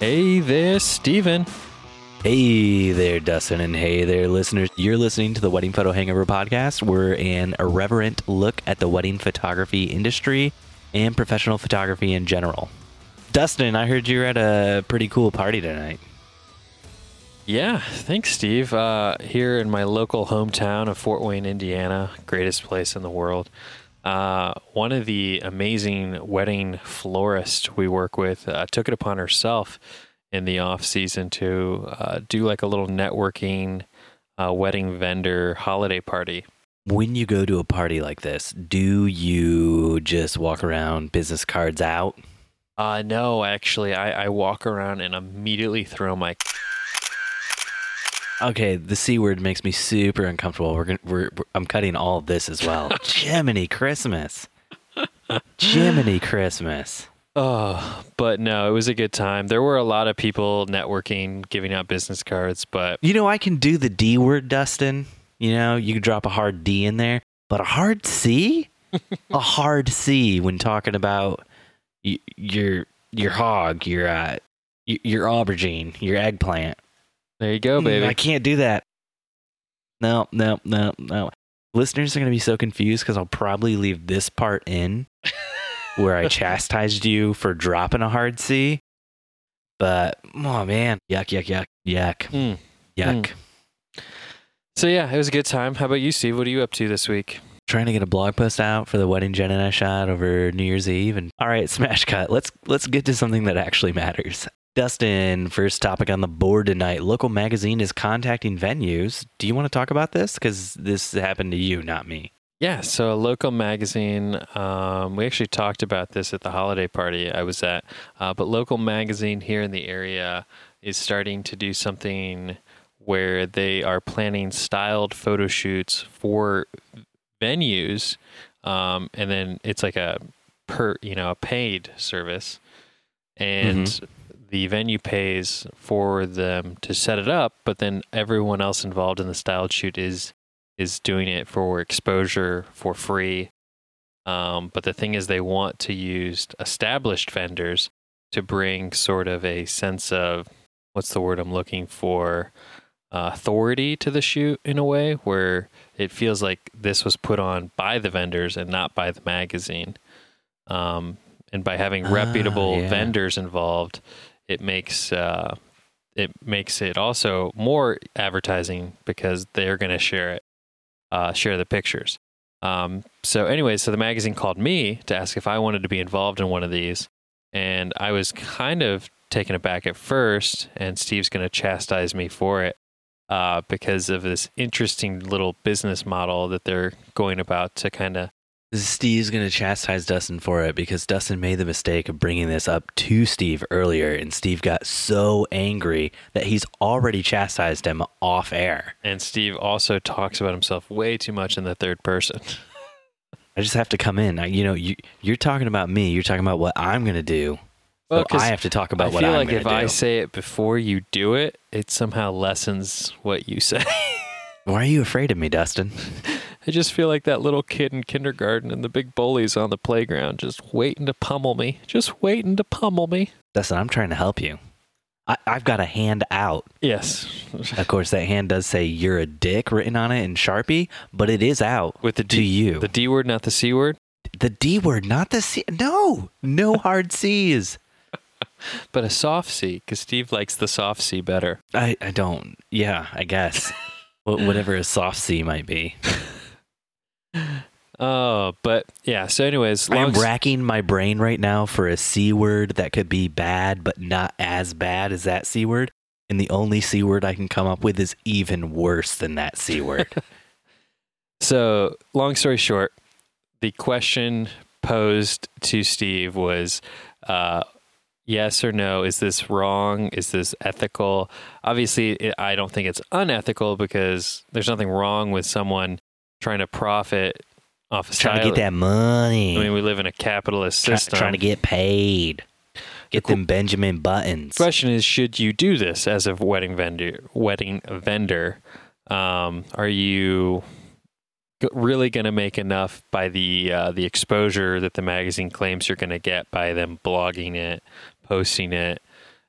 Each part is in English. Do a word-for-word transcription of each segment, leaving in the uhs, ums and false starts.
Hey there, Steven. Hey there, Dustin, and hey there, listeners. You're listening to the Wedding Photo Hangover podcast. We're an irreverent look at the wedding photography industry and professional photography in general. Dustin, I heard you're at a pretty cool party tonight. Yeah, thanks, Steve. Uh, here in my local hometown of Fort Wayne, Indiana, greatest place in the world. Uh, one of the amazing wedding florists we work with uh, took it upon herself in the off season to uh, do like a little networking uh, wedding vendor holiday party. When you go to a party like this, do you just walk around business cards out? Uh, no, actually, I, I walk around and immediately throw my... Okay, the C word makes me super uncomfortable. We're gonna, we're, we're I'm cutting all of this as well. Jiminy Christmas. Jiminy Christmas. Oh, but no, it was a good time. There were a lot of people networking, giving out business cards, but... You know, I can do the D word, Dustin. You know, you can drop a hard D in there, but a hard C? A hard C when talking about y- your your hog, your uh, y- your aubergine, your eggplant. There you go, baby. Mm, I can't do that. No, no, no, no. Listeners are going to be so confused because I'll probably leave this part in where I chastised you for dropping a hard C. But, oh man, yuck, yuck, yuck, yuck, Mm. yuck. Mm. So yeah, it was a good time. How about you, Steve? What are you up to this week? Trying to get a blog post out for the wedding Jen and I shot over New Year's Eve. And all right, smash cut. Let's let's get to something that actually matters. Dustin, first topic on the board tonight. Local magazine is contacting venues. Do you want to talk about this? Because this happened to you, not me. Yeah, so a local magazine, um, we actually talked about this at the holiday party I was at, uh, but local magazine here in the area is starting to do something where they are planning styled photo shoots for venues, um, and then it's like a per, you know, a paid service, and mm-hmm. the venue pays for them to set it up, but then everyone else involved in the styled shoot is is doing it for exposure for free. Um, but the thing is, they want to use established vendors to bring sort of a sense of, what's the word I'm looking for, uh, authority to the shoot in a way where it feels like this was put on by the vendors and not by the magazine. Um, and by having reputable ah, yeah. vendors involved, it makes uh, it makes it also more advertising because they're going to share it. Uh, share the pictures. Um, so anyway, so the magazine called me to ask if I wanted to be involved in one of these. And I was kind of taken aback at first, and Steve's going to chastise me for it uh, because of this interesting little business model that they're going about to kind of... Steve's going to chastise Dustin for it because Dustin made the mistake of bringing this up to Steve earlier, and Steve got so angry that he's already chastised him off air. And Steve also talks about himself way too much in the third person. I just have to come in. I, you know, you, you're talking about me. You're talking about what I'm going to do. Well, so I have to talk about I what I'm like going to do. I feel like if do. I say it before you do it, it somehow lessens what you say. Why are you afraid of me, Dustin? I just feel like that little kid in kindergarten and the big bullies on the playground just waiting to pummel me. Just waiting to pummel me. Dustin, I'm trying to help you. I, I've got a hand out. Yes. Of course, that hand does say "you're a dick" written on it in Sharpie, but it is out with the D, to you. The D word, not the C word? The D word, not the C. No, no hard C's. But a soft C, because Steve likes the soft C better. I, I don't. Yeah, I guess. Whatever a soft C might be. Oh, but yeah. So, anyways, I'm racking my brain right now for a C word that could be bad, but not as bad as that C word. And the only C word I can come up with is even worse than that C word. So, long story short, the question posed to Steve was, uh, yes or no, is this wrong? Is this ethical? Obviously, it, I don't think it's unethical because there's nothing wrong with someone trying to profit off of trying to get that money. I mean, we live in a capitalist system. Try, trying to get paid. Get the them Benjamin Buttons. Question is, should you do this as a wedding vendor? Wedding vendor, um, are you really going to make enough by the uh, the exposure that the magazine claims you're going to get by them blogging it, posting it,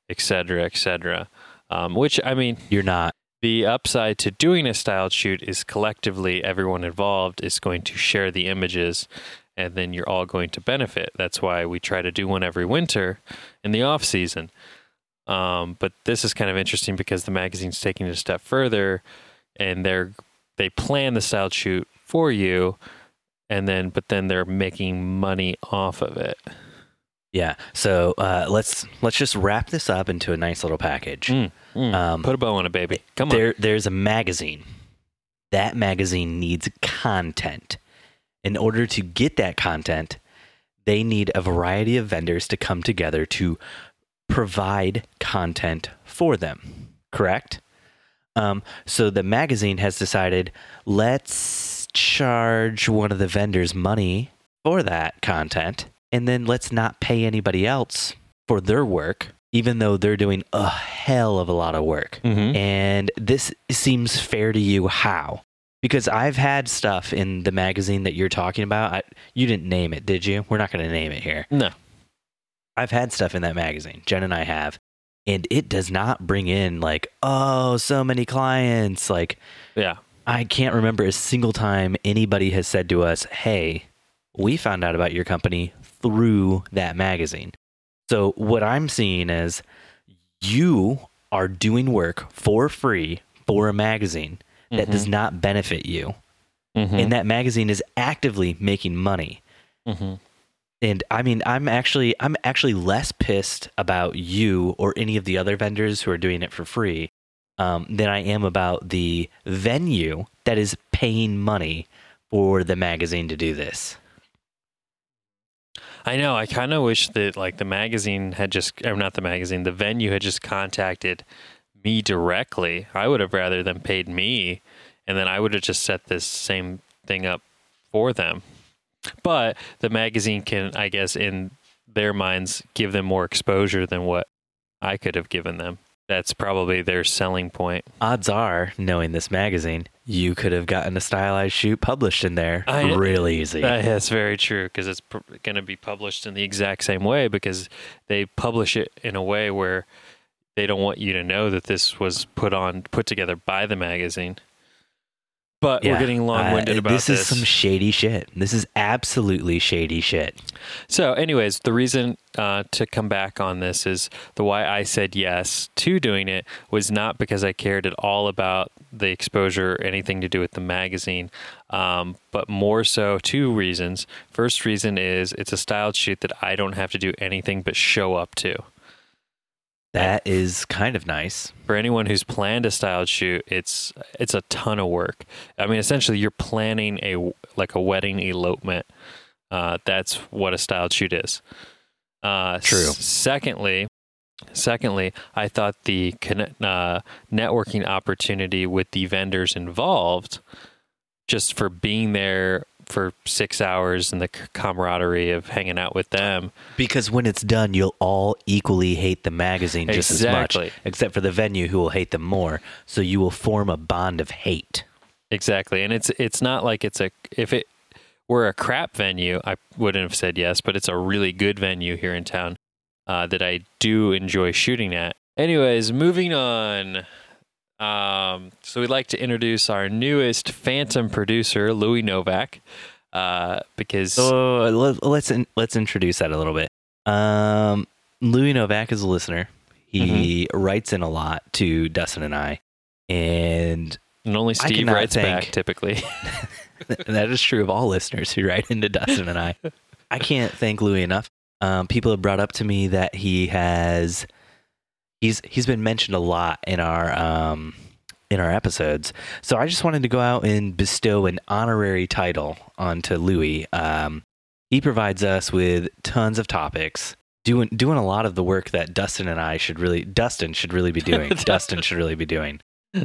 et cetera, et cetera. Um, which, I mean, You're not. the upside to doing a styled shoot is collectively everyone involved is going to share the images, and then you're all going to benefit. That's why we try to do one every winter in the off season. Um, but this is kind of interesting because the magazine's taking it a step further, and they're they plan the styled shoot for you, and then but then they're making money off of it. Yeah. So uh, let's let's just wrap this up into a nice little package. Mm, mm. Um, Put a bow on it, baby. Come on. There, there's a magazine. That magazine needs content. In order to get that content, they need a variety of vendors to come together to provide content for them. Correct? Um, so the magazine has decided, let's charge one of the vendors money for that content, and then let's not pay anybody else for their work, even though they're doing a hell of a lot of work. Mm-hmm. And this seems fair to you. How? Because I've had stuff in the magazine that you're talking about. I, you didn't name it, did you? We're not going to name it here. No. I've had stuff in that magazine. Jen and I have. And it does not bring in like, oh, so many clients. Like, yeah, I can't remember a single time anybody has said to us, hey, we found out about your company through that magazine. So what I'm seeing is you are doing work for free for a magazine that mm-hmm. does not benefit you. Mm-hmm. And that magazine is actively making money. Mm-hmm. And I mean, I'm actually I'm actually less pissed about you or any of the other vendors who are doing it for free um, than I am about the venue that is paying money for the magazine to do this. I know. I kind of wish that like the magazine had just, or not the magazine, the venue had just contacted me directly. I would have rather them paid me, and then I would have just set this same thing up for them. But the magazine can, I guess, in their minds, give them more exposure than what I could have given them. That's probably their selling point. Odds are, knowing this magazine, you could have gotten a stylized shoot published in there I, real easy. That's very true, because it's pr- going to be published in the exact same way, because they publish it in a way where they don't want you to know that this was put on, put together by the magazine. But yeah, we're getting long-winded uh, about this. This is some shady shit. This is absolutely shady shit. So anyways, the reason uh, to come back on this is the why I said yes to doing it was not because I cared at all about the exposure or anything to do with the magazine, um, but more so two reasons. First reason is it's a styled shoot that I don't have to do anything but show up to. That is kind of nice. For anyone who's planned a styled shoot, it's it's a ton of work. I mean, essentially, you're planning a like a wedding elopement. Uh, that's what a styled shoot is. Uh, True. S- secondly, secondly, I thought the connect, uh, networking opportunity with the vendors involved, just for being there for six hours and the camaraderie of hanging out with them. Because when it's done, you'll all equally hate the magazine just exactly. as much, except for the venue who will hate them more. So you will form a bond of hate. Exactly. And it's it's not like it's a, if it were a crap venue, I wouldn't have said yes, but it's a really good venue here in town uh, that I do enjoy shooting at. Anyways, moving on. Um, so we'd like to introduce our newest Phantom producer, Louis Novak, uh, because so let, let's in, let's introduce that a little bit. Um, Louis Novak is a listener. He mm-hmm. writes in a lot to Dustin and I, and and only Steve writes think, back typically. That is true of all listeners who write into Dustin and I. I can't thank Louis enough. Um, people have brought up to me that he has. He's he's been mentioned a lot in our um, in our episodes, so I just wanted to go out and bestow an honorary title onto Louis. Um, he provides us with tons of topics, doing doing a lot of the work that Dustin and I should really Dustin should really be doing. Dustin should really be doing.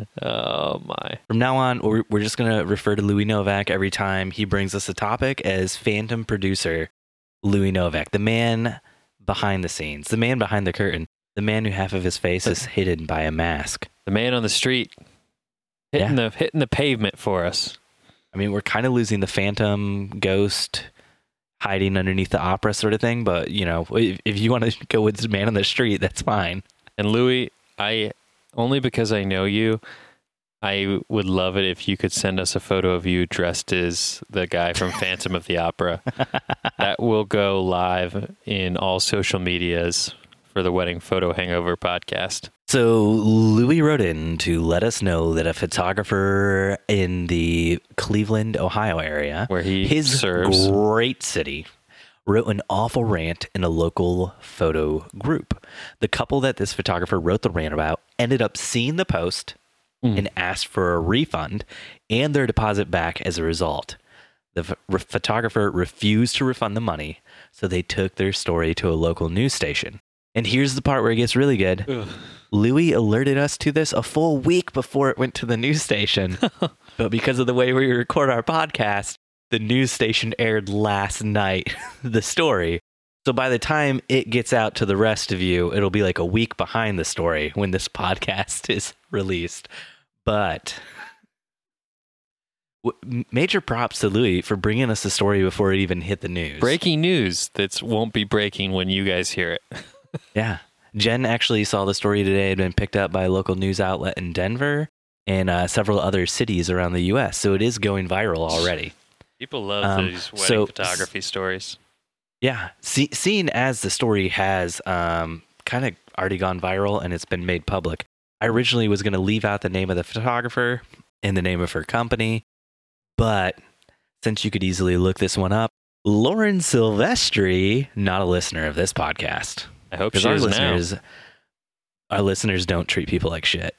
Oh my! From now on, we're we're just gonna refer to Louis Novak every time he brings us a topic as Phantom producer Louis Novak, the man behind the scenes, the man behind the curtain. The man who half of his face is hidden by a mask. The man on the street hitting yeah. the hitting the pavement for us. I mean, we're kind of losing the Phantom ghost hiding underneath the opera sort of thing, but you know, if, if you want to go with the man on the street, that's fine. And Louis, I only because I know you, I would love it if you could send us a photo of you dressed as the guy from Phantom of the Opera. That will go live in all social medias for the Wedding Photo Hangover podcast. So Louis wrote in to let us know that a photographer in the Cleveland, Ohio area, where he his serves, great city, wrote an awful rant in a local photo group. The couple that this photographer wrote the rant about ended up seeing the post mm. and asked for a refund and their deposit back as a result. The ph- photographer refused to refund the money, so they took their story to a local news station. And here's the part where it gets really good. Ugh. Louis alerted us to this a full week before it went to the news station. But because of the way we record our podcast, the news station aired last night the story. So by the time it gets out to the rest of you, it'll be like a week behind the story when this podcast is released. But major props to Louis for bringing us the story before it even hit the news. Breaking news that won't be breaking when you guys hear it. Yeah. Jen actually saw the story today. It had been picked up by a local news outlet in Denver and uh, several other cities around the U S. So it is going viral already. People love um, these wedding so, photography stories. Yeah. See, seeing as the story has um, kind of already gone viral and it's been made public, I originally was going to leave out the name of the photographer and the name of her company. But since you could easily look this one up, Lauren Silvestri, not a listener of this podcast. I hope she our is listeners, now. Our listeners don't treat people like shit.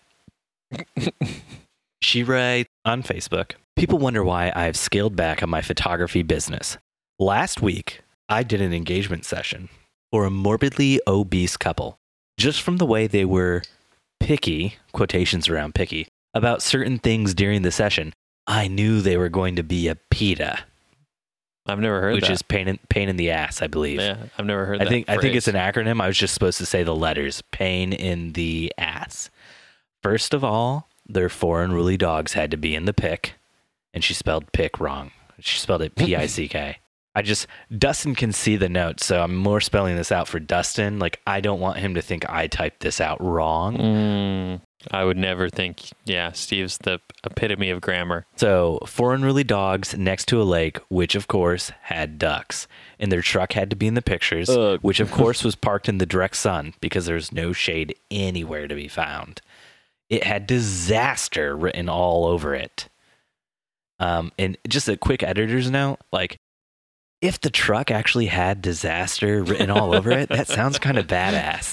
She writes on Facebook, people wonder why I've scaled back on my photography business. Last week, I did an engagement session for a morbidly obese couple. Just from the way they were picky, quotations around picky, about certain things during the session, I knew they were going to be a PETA. I've never heard which that. Which is pain in, pain in the ass, I believe. Yeah, I've never heard I that think phrase. I think it's an acronym. I was just supposed to say the letters. Pain in the ass. First of all, their four unruly dogs had to be in the pic, and she spelled pic wrong. She spelled it P I C K. I just, Dustin can see the notes, so I'm more spelling this out for Dustin. Like, I don't want him to think I typed this out wrong. Mm, I would never think, yeah, Steve's the epitome of grammar. So, four unruly dogs next to a lake, which of course had ducks. And their truck had to be in the pictures, Ugh. which of course was parked in the direct sun because there's no shade anywhere to be found. It had disaster written all over it. Um, and just a quick editor's note, like, if the truck actually had disaster written all over it, that sounds kind of badass.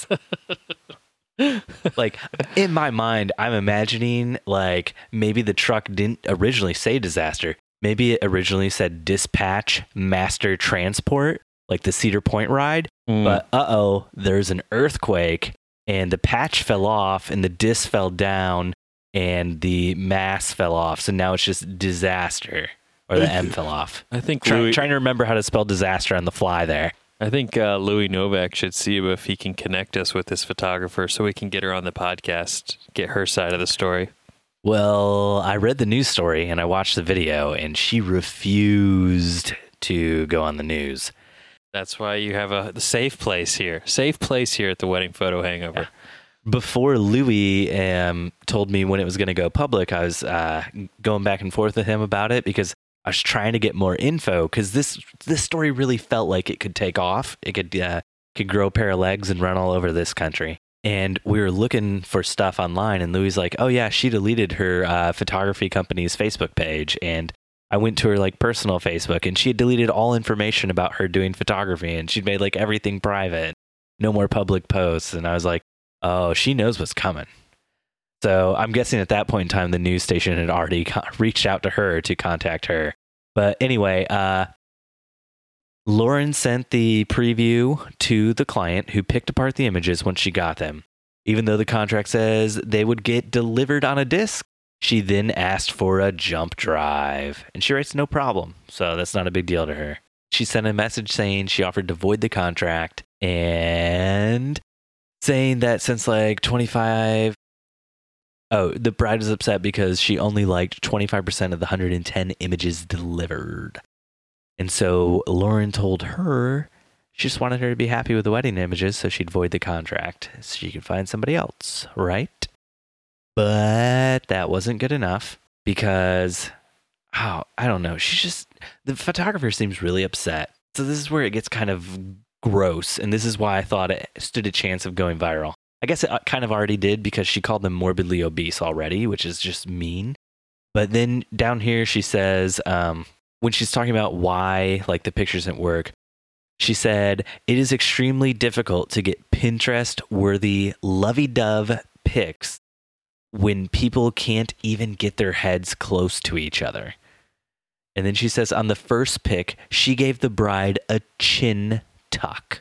Like, in my mind, I'm imagining, like, maybe the truck didn't originally say disaster. Maybe it originally said dispatch master transport, like the Cedar Point ride. Mm. But, uh-oh, there's an earthquake, and the patch fell off, and the disc fell down, and the mass fell off. So now it's just disaster. Or the M fell off. I think Try, Louis, trying to remember how to spell disaster on the fly there. I think uh, Louis Novak should see if he can connect us with this photographer so we can get her on the podcast, get her side of the story. Well, I read the news story and I watched the video, and she refused to go on the news. That's why you have a the safe place here. Safe place here at the Wedding Photo Hangover. Yeah. Before Louis um, told me when it was going to go public, I was uh, going back and forth with him about it because I was trying to get more info because this this story really felt like it could take off. It could uh, could grow a pair of legs and run all over this country. And we were looking for stuff online, and Louis like, "Oh yeah, she deleted her uh, photography company's Facebook page." And I went to her like personal Facebook, and she had deleted all information about her doing photography, and she'd made like everything private, no more public posts. And I was like, "Oh, she knows what's coming." So I'm guessing at that point in time, the news station had already co- reached out to her to contact her. But anyway, uh, Lauren sent the preview to the client who picked apart the images when she got them. Even though the contract says they would get delivered on a disc, she then asked for a jump drive. And she writes, no problem. So that's not a big deal to her. She sent a message saying she offered to void the contract and saying that since like twenty-five Oh, the bride was upset because she only liked twenty-five percent of the one hundred ten images delivered. And so Lauren told her She just wanted her to be happy with the wedding images so she'd void the contract so she could find somebody else, right? But that wasn't good enough because, oh, I don't know. She's just, the photographer seems really upset. So this is where it gets kind of gross. And this is why I thought it stood a chance of going viral. I guess it kind of already did because she called them morbidly obese already, which is just mean. But then down here, she says, um, when she's talking about why like the pictures didn't work, she said, it is extremely difficult to get Pinterest-worthy lovey-dove pics when people can't even get their heads close to each other. And then she says on the first pic, she gave the bride a chin tuck.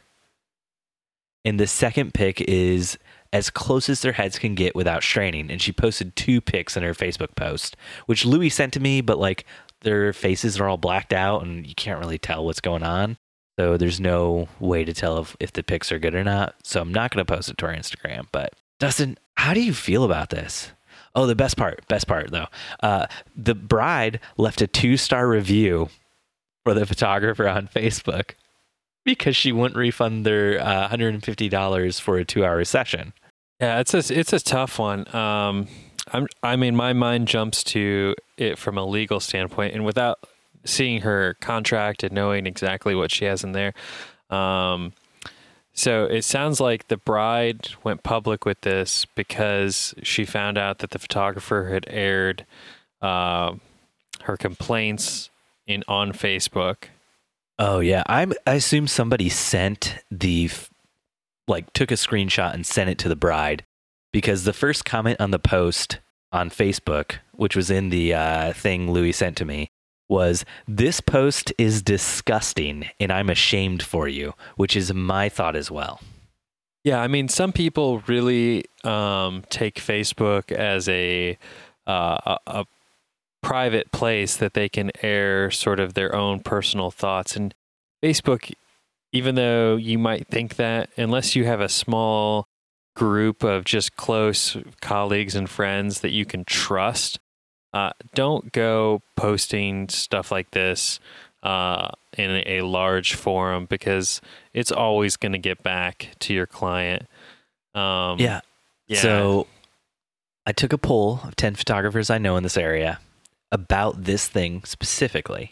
And the second pic is as close as their heads can get without straining. And she posted two pics in her Facebook post, which Louis sent to me, but like their faces are all blacked out and you can't really tell what's going on. So there's no way to tell if, if the pics are good or not. So I'm not going to post it to our Instagram. But Dustin, how do you feel about this? Oh, the best part, best part though. Uh, the bride left a two-star review for the photographer on Facebook because she wouldn't refund their uh, one hundred fifty dollars for a two-hour session. Yeah, it's a, it's a tough one. Um, I'm, I mean, my mind jumps to it from a legal standpoint, and without seeing her contract and knowing exactly what she has in there. Um, so it sounds like the bride went public with this because she found out that the photographer had aired uh, her complaints in on Facebook. Oh yeah, I'm, I assume somebody sent the, like took a screenshot and sent it to the bride because the first comment on the post on Facebook, which was in the uh, thing Louis sent to me, was, this post is disgusting and I'm ashamed for you, which is my thought as well. Yeah, I mean, some people really um, take Facebook as a, uh, a a private place that they can air sort of their own personal thoughts. And Facebook, even though you might think that, unless you have a small group of just close colleagues and friends that you can trust, Uh, don't go posting stuff like this uh, in a, a large forum because it's always going to get back to your client. Um, yeah. yeah. So I took a poll of ten photographers I know in this area about this thing specifically.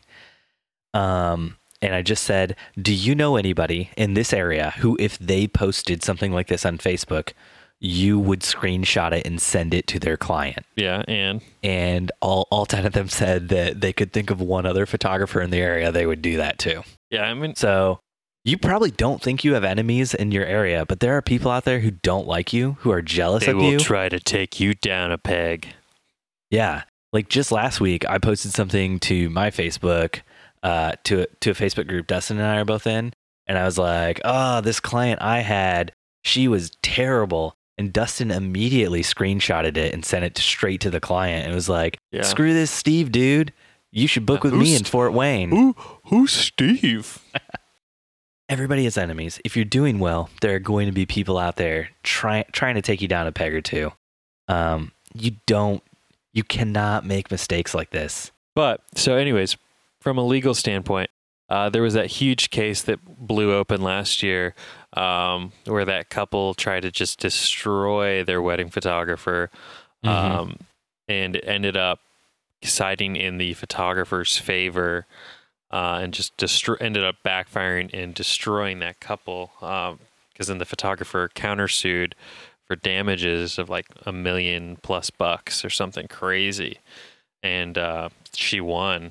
Um, and I just said, do you know anybody in this area who, if they posted something like this on Facebook, you would screenshot it and send it to their client? Yeah, and and all all ten of them said that they could think of one other photographer in the area they would do that too. Yeah, I mean, so you probably don't think you have enemies in your area, but there are people out there who don't like you, who are jealous they of will you. Try to take you down a peg. Yeah, like just last week, I posted something to my Facebook, uh, to to a Facebook group Dustin and I are both in, and I was like, "Oh, this client I had, she was terrible." And Dustin immediately screenshotted it and sent it straight to the client. And was like, yeah. Screw this Steve, dude. You should book with uh, me in Fort Wayne. Who, who's Steve? Everybody has enemies. If you're doing well, there are going to be people out there try, trying to take you down a peg or two. Um, you don't, you cannot make mistakes like this. But, so anyways, from a legal standpoint, uh, there was that huge case that blew open last year Um, where that couple tried to just destroy their wedding photographer, um, mm-hmm. and ended up siding in the photographer's favor, uh, and just destro- ended up backfiring and destroying that couple, because um, then the photographer countersued for damages of like a million plus bucks or something crazy, and uh, she won.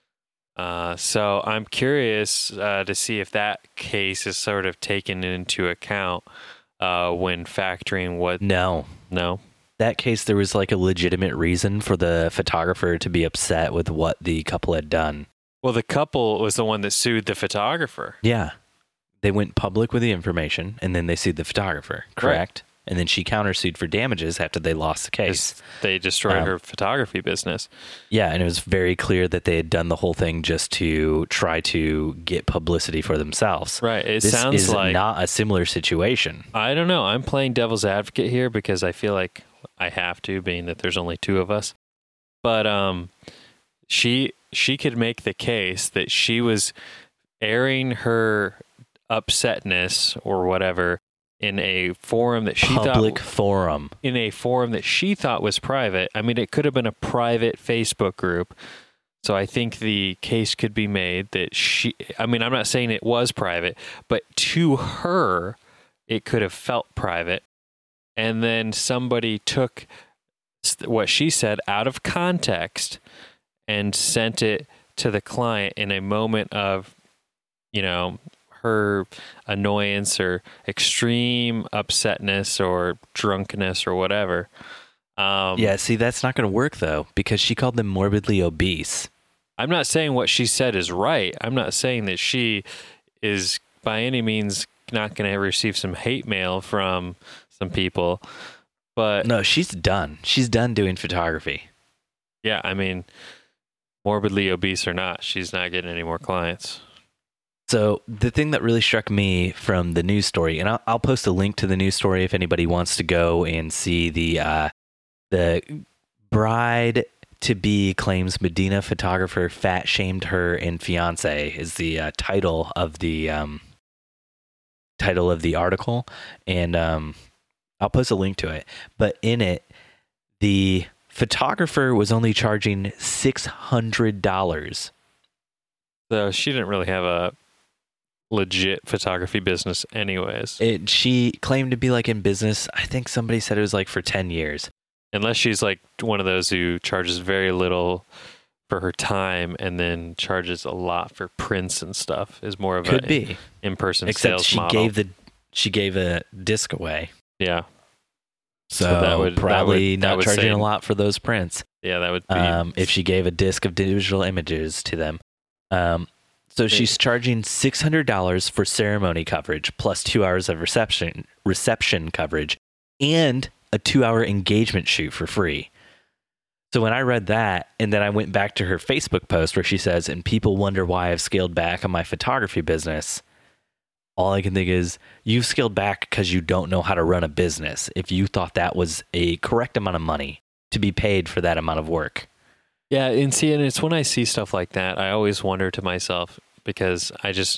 Uh, so I'm curious uh, to see if that case is sort of taken into account uh, when factoring what. No, no, that case there was like a legitimate reason for the photographer to be upset with what the couple had done. Well, the couple was the one that sued the photographer. Yeah, they went public with the information and then they sued the photographer. Correct. Right. And then she countersued for damages after they lost the case. They destroyed um, her photography business. Yeah, and it was very clear that they had done the whole thing just to try to get publicity for themselves. Right. It this sounds is like not a similar situation. I don't know. I'm playing devil's advocate here because I feel like I have to, being that there's only two of us. But um, she she could make the case that she was airing her upsetness or whatever in a forum that she Public thought forum. in a forum that she thought was private. I mean, it could have been a private Facebook group. So I think the case could be made that she, I mean, I'm not saying it was private, but to her, it could have felt private. And then somebody took what she said out of context and sent it to the client in a moment of, you know, her annoyance or extreme upsetness or drunkenness or whatever. Um, Yeah, see, that's not going to work, though, because she called them morbidly obese. I'm not saying what she said is right. I'm not saying that she is by any means not going to receive some hate mail from some people. But No, she's done. She's done doing photography. yeah, I mean, morbidly obese or not, she's not getting any more clients. So the thing that really struck me from the news story, and I'll, I'll post a link to the news story if anybody wants to go and see the uh, the bride to be claims Medina photographer fat shamed her and fiance is the uh, title of the um, title of the article, and um, I'll post a link to it. But in it, the photographer was only charging six hundred dollars. So she didn't really have a legit photography business anyways. It, she claimed to be like in business. I think somebody said it was like for ten years. Unless she's like one of those who charges very little for her time and then charges a lot for prints and stuff, is more of Could a be. in-person Except sales she model. gave the she gave a disc away. Yeah. So, So that would- that probably would- that not would charging say- a lot for those prints. Yeah, that would be Um, if she gave a disc of digital images to them. Um, so she's charging six hundred dollars for ceremony coverage plus two hours of reception reception coverage and a two-hour engagement shoot for free. So when I read that, and then I went back to her Facebook post where she says, and people wonder why I've scaled back on my photography business, all I can think is, you've scaled back because you don't know how to run a business. If you thought that was a correct amount of money to be paid for that amount of work. Yeah, and see, and it's when I see stuff like that, I always wonder to myself, because I just,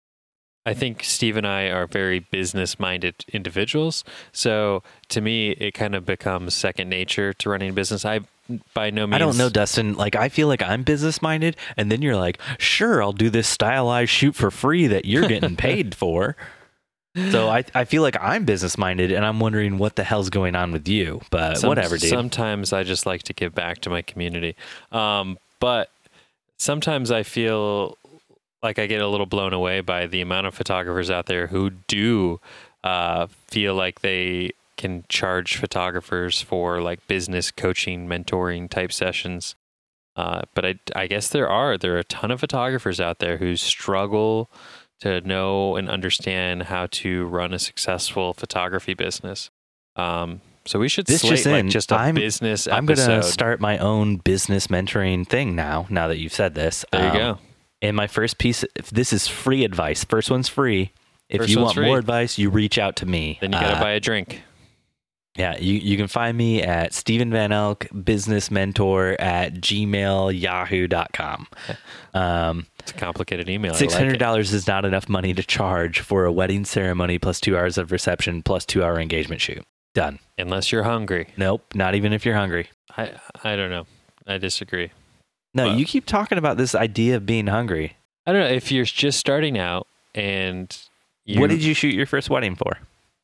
I think Steve and I are very business-minded individuals. So to me, it kind of becomes second nature to running a business. I, by no means, I don't know, Dustin. Like, I feel like I'm business-minded, and then you're like, sure, I'll do this stylized shoot for free that you're getting paid for. So I, I feel like I'm business-minded, and I'm wondering what the hell's going on with you. But Some- whatever, dude. Sometimes I just like to give back to my community. Um, but sometimes I feel like I get a little blown away by the amount of photographers out there who do uh, feel like they can charge photographers for like business coaching, mentoring type sessions. Uh, but I, I guess there are, there are a ton of photographers out there who struggle to know and understand how to run a successful photography business. Um, so we should This slate just like in, just a I'm- business I'm going episode. to start my own business mentoring thing now, now that you've said this. There you Um, go. And my first piece, if this is free advice. First one's free. If First you one's want free. more advice, you reach out to me. Then you got to Uh, buy a drink. Yeah, you, you can find me at Stephen Van Elk, business mentor at gmail yahoo dot com. Um, It's a complicated email. I six hundred like it. dollars is not enough money to charge for a wedding ceremony plus two hours of reception plus two hour engagement shoot. Done. Unless you're hungry. Nope, not even if you're hungry. I I don't know. I disagree. No, Well- you keep talking about this idea of being hungry. I don't know if you're just starting out and you, What did you shoot your first wedding for?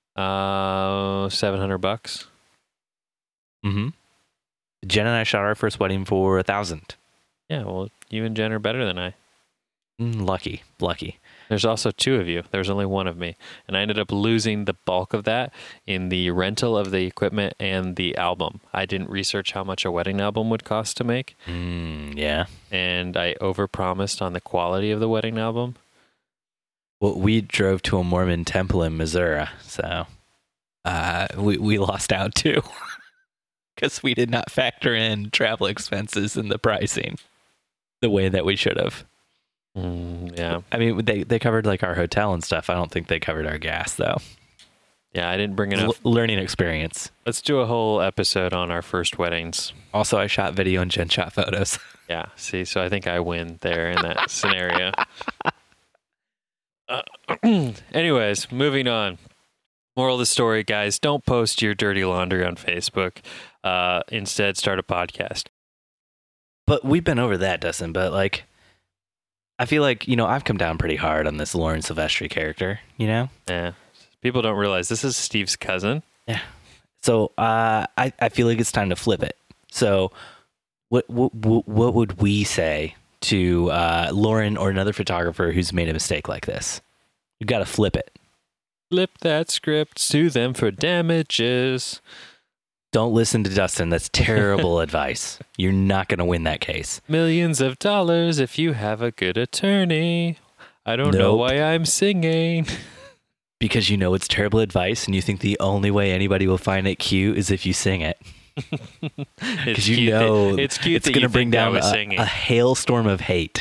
Uh, seven hundred bucks. Mm-hmm. Jen and I shot our first wedding for a thousand. Yeah, well, you and Jen are better than I. Mm, lucky, lucky. There's also two of you. There's only one of me. And I ended up losing the bulk of that in the rental of the equipment and the album. I didn't research how much a wedding album would cost to make. Mm, yeah. And I overpromised on the quality of the wedding album. Well, we drove to a Mormon temple in Missouri, so uh, we we lost out too because we did not factor in travel expenses in the pricing the way that we should have. Mm, yeah. I mean, they they covered like our hotel and stuff. I don't think they covered our gas though. Yeah, I didn't bring L- enough. learning experience. Let's do a whole episode on our first weddings. Also, I shot video and Jen shot photos. Yeah, see, so I think I win there in that scenario. Uh, Anyways, moving on. Moral of the story, guys, don't post your dirty laundry on Facebook. Uh, instead, start a podcast. But we've been over that, Dustin. But like, I feel like, you know, I've come down pretty hard on this Lauren Silvestri character, you know? Yeah. People don't realize this is Steve's cousin. Yeah. So uh, I, I feel like it's time to flip it. So what what, what would we say to uh, Lauren or another photographer who's made a mistake like this? You got to flip it. Flip that script, sue them for damages. Don't listen to Dustin. That's terrible advice. You're not going to win that case. Millions of dollars if you have a good attorney. I don't know Nope. why I'm singing. Because you know it's terrible advice and you think the only way anybody will find it cute is if you sing it. It's Because you cute know that, it's cute it's that going to you bring think I down was a, singing. a hailstorm of hate.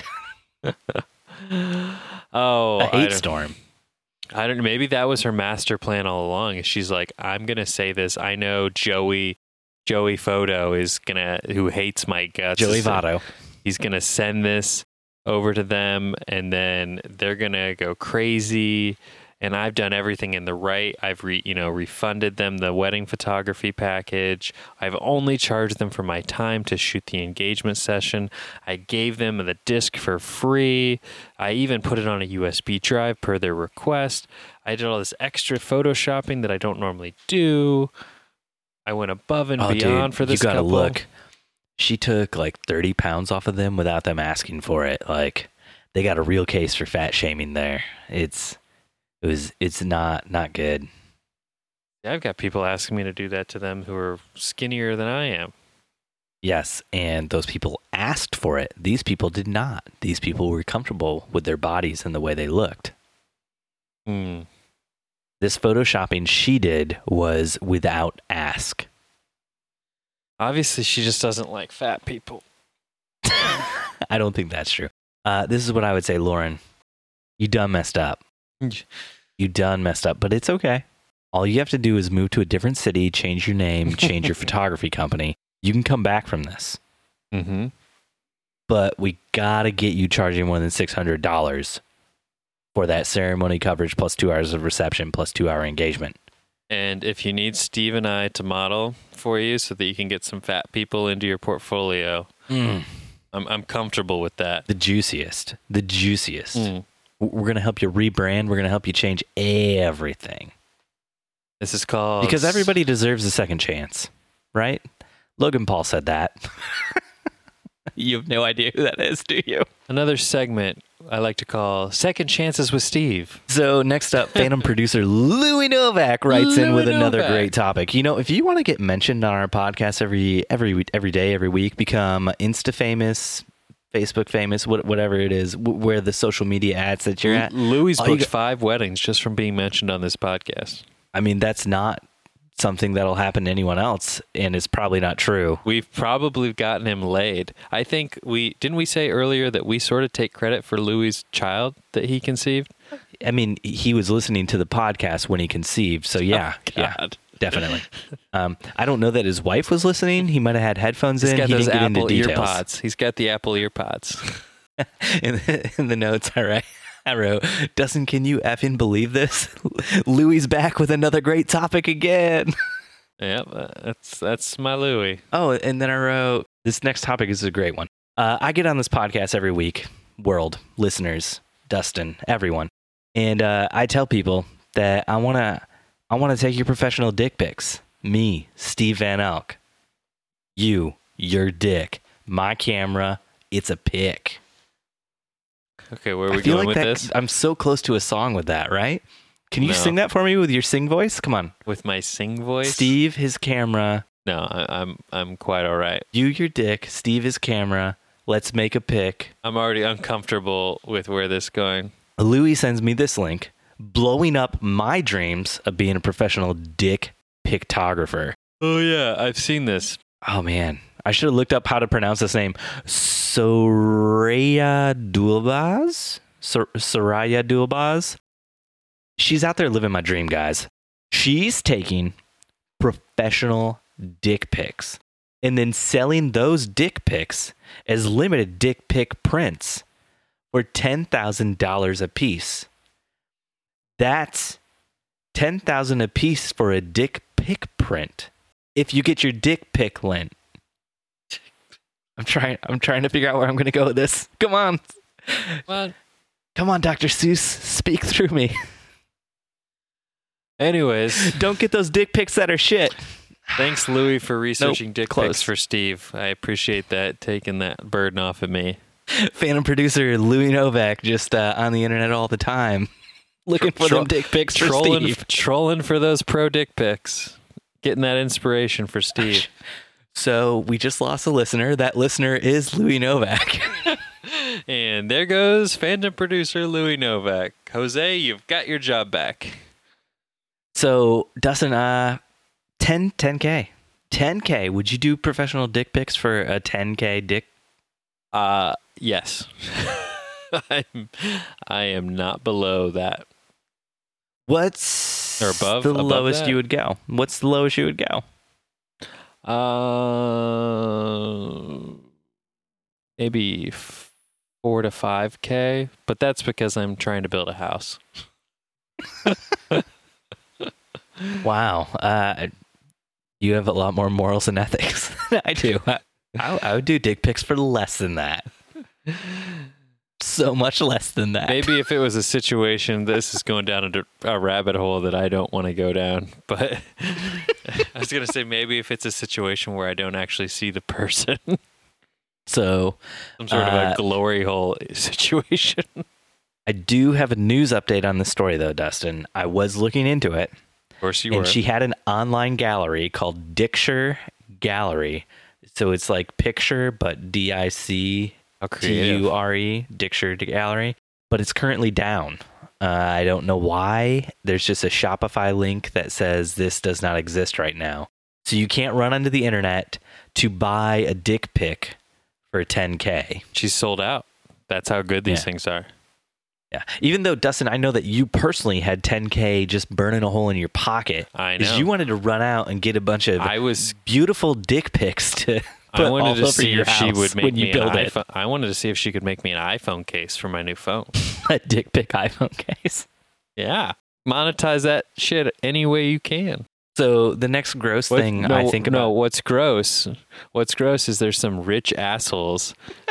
Oh, a I hate don't- storm. I don't know. Maybe that was her master plan all along. She's like, I'm gonna say this. I know Joey, Joey Photo is gonna, who hates my guts. Joey is- Votto. He's gonna send this over to them, and then they're gonna go crazy. And I've done everything in the right. I've re, you know, refunded them the wedding photography package. I've only charged them for my time to shoot the engagement session. I gave them the disc for free. I even put it on a U S B drive per their request. I did all this extra photoshopping that I don't normally do. I went above and Oh, beyond dude, for this you gotta couple. look. She took like thirty pounds off of them without them asking for it. Like, they got a real case for fat shaming there. It's it was it's not not good. Yeah, I've got people asking me to do that to them who are skinnier than I am. Yes, and those people asked for it. These people did not. These people were comfortable with their bodies and the way they looked. Hmm. This photoshopping she did was without ask. Obviously, she just doesn't like fat people. I don't think that's true. Uh, this is what I would say, Lauren. You done messed up. You done messed up, but it's okay. All you have to do is move to a different city, change your name, change your photography company. You can come back from this. Mm-hmm. But we got to get you charging more than six hundred dollars for that ceremony coverage plus two hours of reception plus two hour engagement. And if you need Steve and I to model for you so that you can get some fat people into your portfolio, Mm. I'm I'm comfortable with that. The juiciest. The juiciest. Mm. We're going to help you rebrand. We're going to help you change everything. This is called Because everybody deserves a second chance, right? Logan Paul said that. You have no idea who that is, do you? Another segment I like to call Second Chances with Steve. So next up, Phantom producer Louis Novak writes in Louis with another Novak. great topic. You know, if you want to get mentioned on our podcast every every every day, every week, become Insta famous, Facebook famous, what, whatever it is, w- where the social media ads that you're at. Louis All you booked got- five weddings just from being mentioned on this podcast. I mean, that's not something that'll happen to anyone else, and it's probably not true. We've probably gotten him laid. I think we didn't we say earlier that we sort of take credit for Louis' child that he conceived? I mean, he was listening to the podcast when he conceived, so yeah, Oh, yeah, God. definitely. Um, I don't know that his wife was listening. He might have had headphones He's in. got He those didn't get into Apple details. ear pods. He's got the Apple ear pods. in, the, in the notes, all right. I wrote, Dustin, can you effing believe this? Louis back with another great topic again. Yep, uh, that's that's my Louis. Oh, and then I wrote, this next topic is a great one. Uh, I get on this podcast every week, world, listeners, Dustin, everyone. And uh, I tell people that I want to I want to take your professional dick pics. Me, Steve Van Elk. You, your dick. My camera, it's a pic. Okay, where are we I feel going like with that, this? I'm so close to a song with that, right? Can you No. sing that for me with your sing voice? Come on. With my sing voice? Steve, his camera. No, I, I'm I'm quite all right. You, your dick. Steve, his camera. Let's make a pic. I'm already uncomfortable with where this is going. Louis sends me this link, blowing up my dreams of being a professional dick pictographer. Oh yeah, I've seen this. Oh man, I should have looked up how to pronounce this name. Soraya Dulbaz? Sor- Soraya Dulbaz? She's out there living my dream, guys. She's taking professional dick pics and then selling those dick pics as limited dick pic prints for ten thousand dollars a piece. That's ten thousand a piece for a dick pic print. If you get your dick pic lent. I'm trying I'm trying to figure out where I'm going to go with this. Come on. What? Come on, Doctor Seuss, speak through me. Anyways, don't get those dick pics that are shit. Thanks, Louie, for researching Nope, dick close. pics for Steve. I appreciate that, taking that burden off of me. Phantom producer Louis Novak just uh, on the internet all the time, looking for Tro- them dick pics for trolling, Steve. Trolling for those pro dick pics. Getting that inspiration for Steve. So we just lost a listener. That listener is Louis Novak. And there goes Phantom producer Louis Novak. Jose, you've got your job back. So, Dustin, uh, ten, ten K. ten K. Would you do professional dick pics for a ten K dick? Uh, yes. I'm, I am not below that. What's Or above- the above lowest that? you would go? What's the lowest you would go? Uh, maybe f- four to five K, but that's because I'm trying to build a house. Wow. Uh, you have a lot more morals and ethics than I do. I, I, I would do dick pics for less than that. So much less than that. Maybe if it was a situation, this is going down a, a rabbit hole that I don't want to go down. But I was going to say maybe if it's a situation where I don't actually see the person, So, some sort of Uh, a glory hole situation. I do have a news update on the story, though, Dustin. I was looking into it, Of course you and were. she had an online gallery called Dicture Gallery. So it's like picture, but D I C How T creative. U R E, Dicture Gallery. But it's currently down. Uh, I don't know why. There's just a Shopify link that says this does not exist right now. So you can't run onto the internet to buy a dick pic for ten K. She's sold out. That's how good these Yeah. things are. Yeah. Even though, Dustin, I know that you personally had ten K just burning a hole in your pocket. I know. Because you wanted to run out and get a bunch of I was. beautiful dick pics to put I wanted all to over see your if she house would make when me you build an it. iPhone. I wanted to see if she could make me an iPhone case for my new phone. A dick pic iPhone case. Yeah, monetize that shit any way you can. So the next gross What- thing no, I think about. no, what's gross? What's gross is there's some rich assholes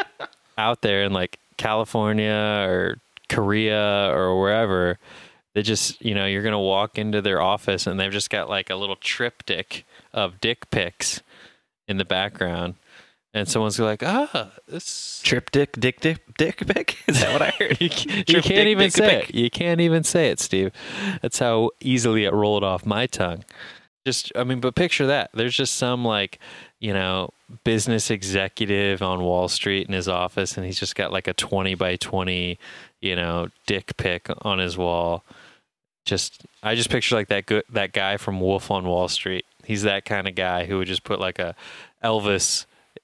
out there in like California or Korea or wherever. They just, you know, you're gonna walk into their office and they've just got like a little triptych of dick pics in the background, and someone's like, "Ah, this." Triptych dick dick dick pic? Is that what I heard? You can't, you Triptych can't even dick say pic. it. You can't even say it, Steve. That's how easily it rolled off my tongue. Just, I mean, but picture that. There's just some like, you know, business executive on Wall Street in his office, and he's just got like a twenty by twenty, you know, dick pic on his wall. Just, I just picture like that good that guy from Wolf on Wall Street. He's that kind of guy who would just put like a Elvis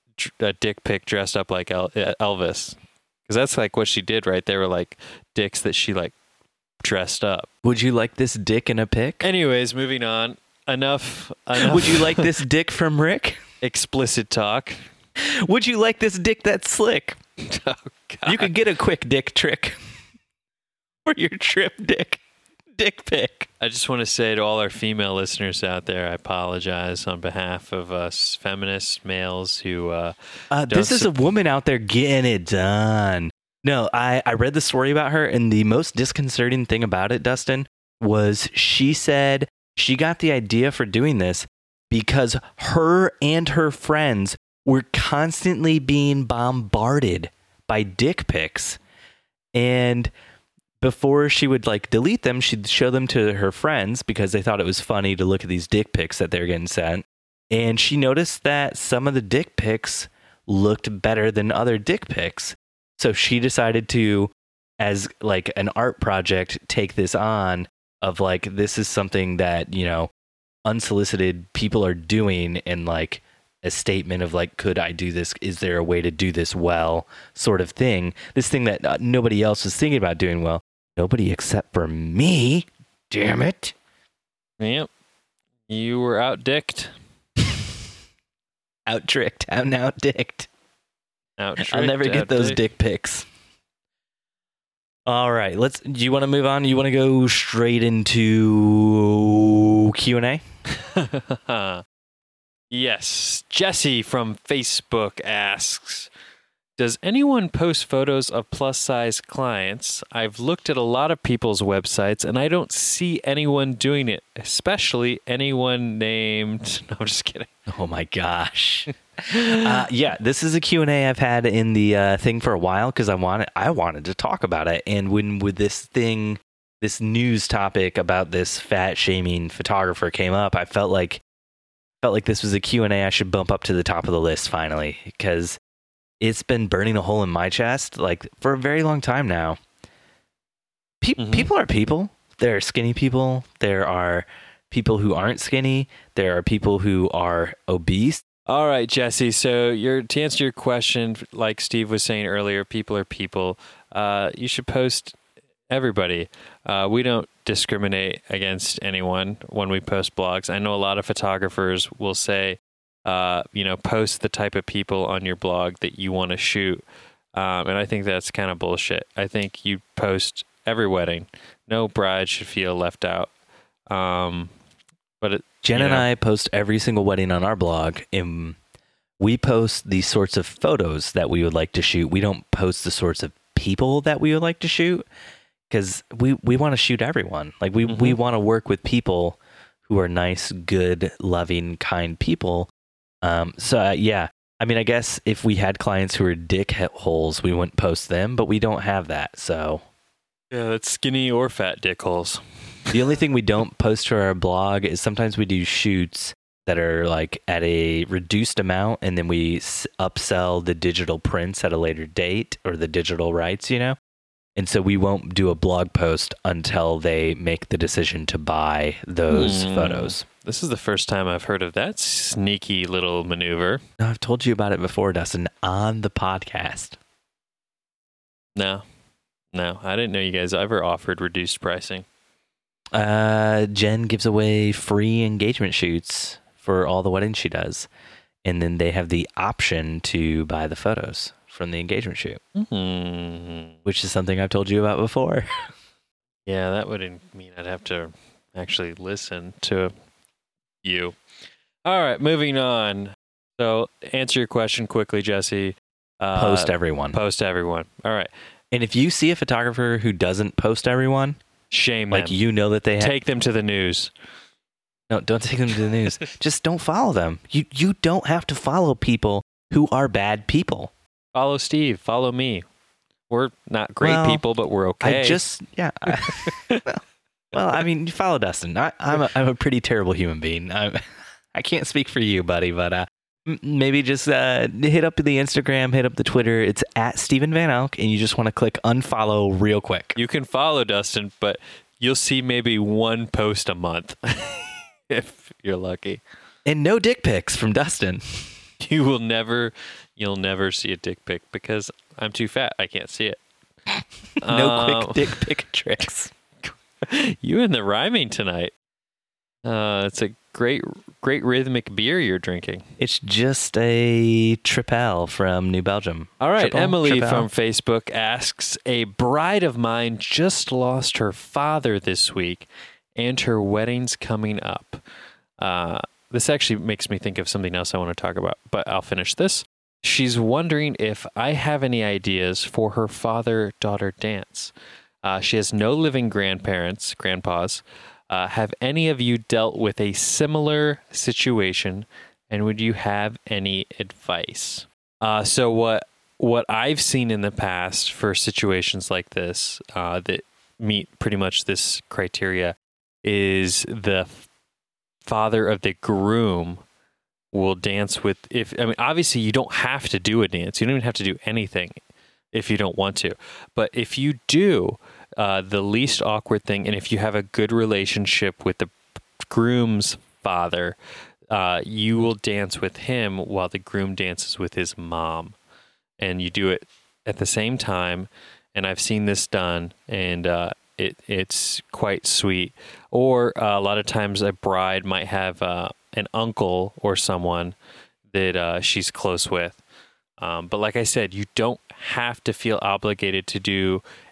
a dick pic dressed up like El- Elvis. Because that's like what she did, right? They were like dicks that she like dressed up. Would you like this dick in a pic? Anyways, moving on. Enough. enough Would you like this dick from Rick? explicit talk? Would you like this dick that's slick? Oh, God. You could get a quick dick trick for your trip dick dick pic. I just want to say to all our female listeners out there, I apologize on behalf of us feminist males who. Uh, Uh, Don't this is a sup- woman out there getting it done. No, I, I read the story about her, and the most disconcerting thing about it, Dustin, was she said she got the idea for doing this because her and her friends were constantly being bombarded by dick pics. And before she would like delete them, she'd show them to her friends because they thought it was funny to look at these dick pics that they were getting sent. And she noticed that some of the dick pics looked better than other dick pics. So she decided to, as like an art project, take this on of like, this is something that, you know, unsolicited people are doing, and like a statement of like, could I do this? Is there a way to do this well? Sort of thing. This thing that uh, nobody else was thinking about doing well. Nobody except for me. Damn it. yep. You were out dicked. Out tricked. I'm out dicked. Out I'll never tricked, get out those dicked. dick pics. All right, let's. Do you want to move on? You want to go straight into Q and A? Yes. Jesse from Facebook asks, does anyone post photos of plus-size clients? I've looked at a lot of people's websites, and I don't see anyone doing it, especially anyone named... No, I'm just kidding. Oh, my gosh. uh, yeah, this is a Q and A I've had in the uh, thing for a while because I wanted, I wanted to talk about it. And when with this thing, this news topic about this fat-shaming photographer came up, I felt like felt like this was a Q and A I should bump up to the top of the list finally because it's been burning a hole in my chest like for a very long time now. Pe- mm-hmm. People are people. There are skinny people. There are people who aren't skinny. There are people who are obese. All right, Jesse. So your, to answer your question, like Steve was saying earlier, people are people. Uh, you should post everybody. Uh, we don't discriminate against anyone when we post blogs. I know a lot of photographers will say, uh, you know, post the type of people on your blog that you want to shoot. Um, and I think that's kind of bullshit. I think you post every wedding. No bride should feel left out. Um, but it, Jen you and know. I post every single wedding on our blog, and we post the sorts of photos that we would like to shoot. We don't post the sorts of people that we would like to shoot because we, we want to shoot everyone. Like we, mm-hmm. we want to work with people who are nice, good, loving, kind people. Um, so uh, yeah, I mean, I guess if we had clients who are dick holes, we wouldn't post them, but we don't have that. So yeah, that's skinny or fat dick holes. The only thing we don't post to our blog is sometimes we do shoots that are like at a reduced amount, and then we s- upsell the digital prints at a later date or the digital rights, you know? And so we won't do a blog post until they make the decision to buy those mm. photos. This is the first time I've heard of that sneaky little maneuver. No, I've told you about it before, Dustin, on the podcast. No, no, I didn't know you guys ever offered reduced pricing. Uh, Jen gives away free engagement shoots for all the weddings she does. And then they have the option to buy the photos from the engagement shoot, mm-hmm. which is something I've told you about before. Yeah, that would mean I'd have to actually listen to you. All right, moving on. So answer your question quickly, Jesse. Uh, post everyone. Post everyone. All right. And if you see a photographer who doesn't post everyone, shame like them. You know that they have... Take them to the news. No, don't take them to the news. Just don't follow them. You you don't have to follow people who are bad people. Follow Steve. Follow me. We're not great well, people, but we're okay. I just, yeah. I, well, well, I mean, you follow Dustin. I, I'm, a, I'm a pretty terrible human being. I'm, I can't speak for you, buddy, but uh, maybe just uh, hit up the Instagram, hit up the Twitter. It's at Steven Van Elk, and you just want to click unfollow real quick. You can follow Dustin, but you'll see maybe one post a month if you're lucky. And no dick pics from Dustin. You will never, you'll never see a dick pic because I'm too fat. I can't see it. No um, quick dick pic tricks. You and the rhyming tonight. Uh, it's a great, great rhythmic beer you're drinking. It's just a Tripel from New Belgium. All right. Triple, Emily Tripel. from Facebook asks, a bride of mine just lost her father this week and her wedding's coming up. Uh, This actually makes me think of something else I want to talk about, but I'll finish this. She's wondering if I have any ideas for her father-daughter dance. Uh, she has no living grandparents, grandpas. Uh, have any of you dealt with a similar situation, and would you have any advice? Uh, so what what I've seen in the past for situations like this uh, that meet pretty much this criteria is the father of the groom will dance with, if I mean, obviously you don't have to do a dance. You don't even have to do anything if you don't want to. But if you do, uh, the least awkward thing, and if you have a good relationship with the groom's father, uh, you will dance with him while the groom dances with his mom. And you do it at the same time. And I've seen this done, and uh, It, it's quite sweet. Or uh, a lot of times a bride might have uh, an uncle or someone that uh, she's close with. Um, but like I said, you don't have to feel obligated to do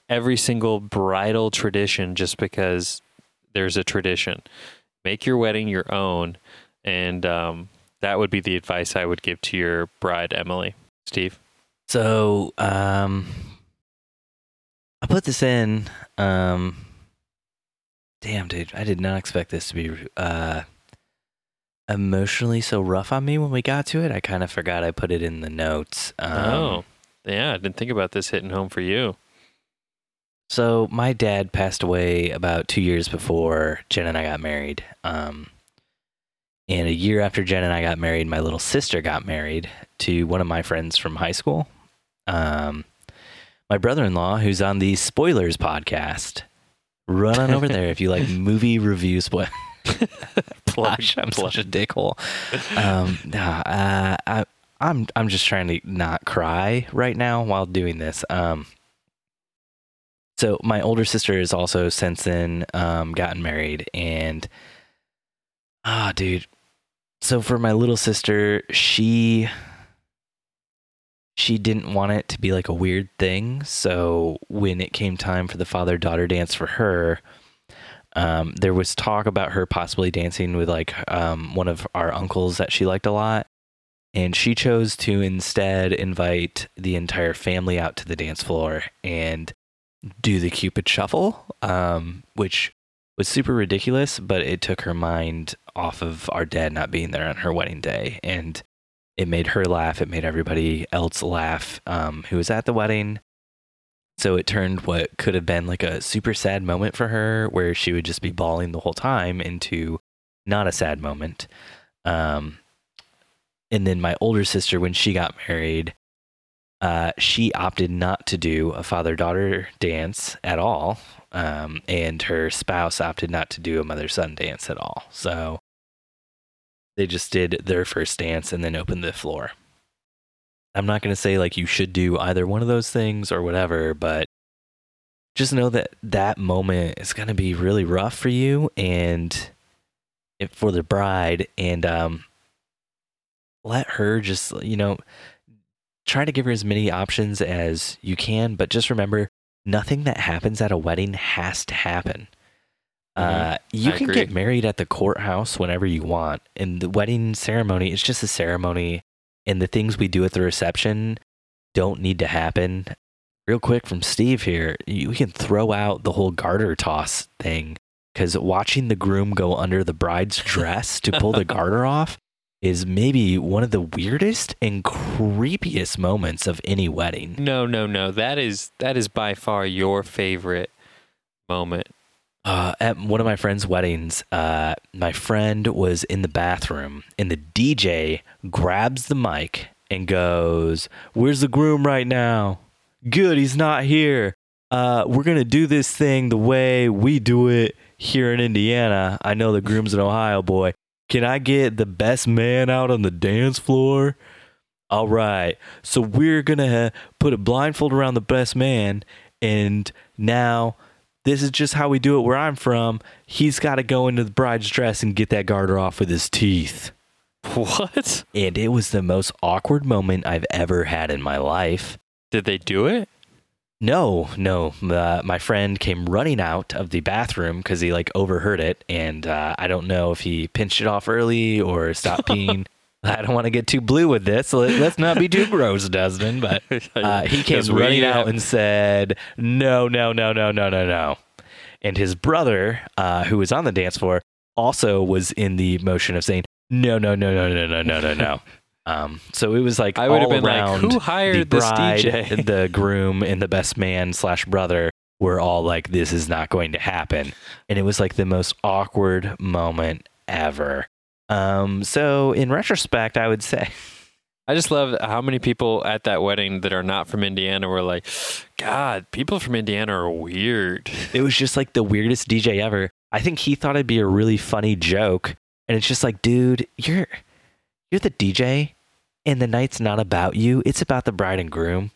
every single bridal tradition just because there's a tradition. Make your wedding your own, and um, that would be the advice I would give to your bride, Emily. Steve? So, um, I put this in. Um, damn, dude, I did not expect this to be uh, emotionally so rough on me when we got to it. I kind of forgot I put it in the notes. Um, oh, yeah, I didn't think about this hitting home for you. So, my dad passed away about two years before Jen and I got married. Um, and a year after Jen and I got married, my little sister got married to one of my friends from high school. Um, my brother-in-law, who's on the Spoilers podcast. Run on over there if you like movie review spoil. Gosh, I'm such a dickhole. Um, nah, uh, I, I'm I'm just trying to not cry right now while doing this. Um, so my older sister has also since then um, gotten married, and ah, dude. So for my little sister, she. She didn't want it to be like a weird thing. So when it came time for the father-daughter dance for her, um, there was talk about her possibly dancing with like um, one of our uncles that she liked a lot. And she chose to instead invite the entire family out to the dance floor and do the Cupid Shuffle, um, which was super ridiculous, but it took her mind off of our dad not being there on her wedding day. And it made her laugh. It made everybody else laugh um, who was at the wedding. So it turned what could have been like a super sad moment for her, where she would just be bawling the whole time, into not a sad moment. Um, and then my older sister, when she got married, uh, she opted not to do a father-daughter dance at all. Um, and her spouse opted not to do a mother-son dance at all. So they just did their first dance and then opened the floor. I'm not going to say like you should do either one of those things or whatever, but just know that that moment is going to be really rough for you and for the bride. And um, let her just, you know, try to give her as many options as you can. But just remember, nothing that happens at a wedding has to happen. Uh, you I can agree. get married at the courthouse whenever you want. And the wedding ceremony is just a ceremony. And the things we do at the reception don't need to happen. Real quick from Steve here, you can throw out the whole garter toss thing, because watching the groom go under the bride's dress to pull the garter off is maybe one of the weirdest and creepiest moments of any wedding. No, no, no. That is that is by far your favorite moment. Uh, at one of my friend's weddings, uh, my friend was in the bathroom, and the D J grabs the mic and goes, "Where's the groom right now? Good, he's not here. Uh, we're going to do this thing the way we do it here in Indiana. I know the groom's an Ohio boy. Can I get the best man out on the dance floor? All right. So we're going to put a blindfold around the best man, and now this is just how we do it where I'm from. He's got to go into the bride's dress and get that garter off with his teeth." What? And it was the most awkward moment I've ever had in my life. Did they do it? No, no. Uh, my friend came running out of the bathroom because he like overheard it, and uh, I don't know if he pinched it off early or stopped peeing. I don't want to get too blue with this, so let, let's not be too gross, Dustin. But uh, he came Because we running out have- and said, "No, no, no, no, no, no, no." And his brother, uh, who was on the dance floor, also was in the motion of saying, "No, no, no, no, no, no, no, no, no." Um, so it was like I would have all been like, around, who the hired this bride, D J? the groom, and the best man slash brother were all like, "This is not going to happen," and it was like the most awkward moment ever. Um, so in retrospect, I would say, I just love how many people at that wedding that are not from Indiana were like, God, people from Indiana are weird. it was just like the weirdest D J ever. I think he thought it'd be a really funny joke, and it's just like, dude, you're you're the D J, and the night's not about you. It's about the bride and groom.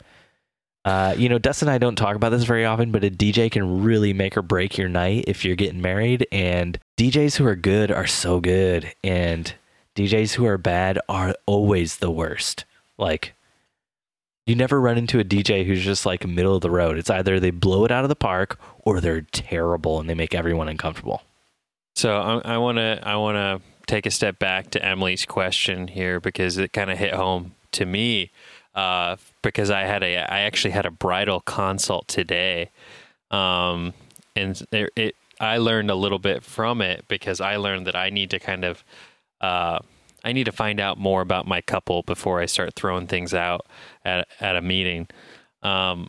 Uh, you know, Dustin and I don't talk about this very often, but a D J can really make or break your night if you're getting married. And D Js who are good are so good, and D Js who are bad are always the worst. Like, You never run into a D J who's just like middle of the road. It's either they blow it out of the park or they're terrible and they make everyone uncomfortable. So I want to I want to take a step back to Emily's question here because it kind of hit home to me uh, because I had a I actually had a bridal consult today, um, and it, it I learned a little bit from it because I learned that I need to kind of uh, I need to find out more about my couple before I start throwing things out at at a meeting. Um,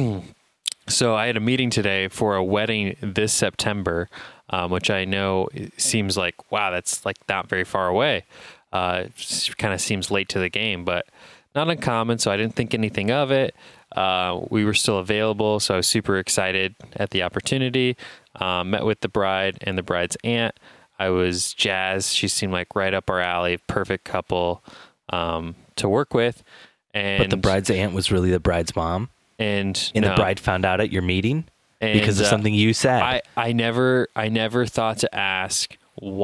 so I had a meeting today for a wedding this September. Um, which I know seems like, wow, that's like not very far away. Uh, kind of seems late to the game, but not uncommon. So I didn't think anything of it. Uh, we were still available. So I was super excited at the opportunity. Um, met with the bride and the bride's aunt. I was jazzed. She seemed like right up our alley, perfect couple um, to work with. And But the bride's aunt was really the bride's mom? And, and no. the bride found out at your meeting? And, because of uh, something you said. I, I never I never thought to ask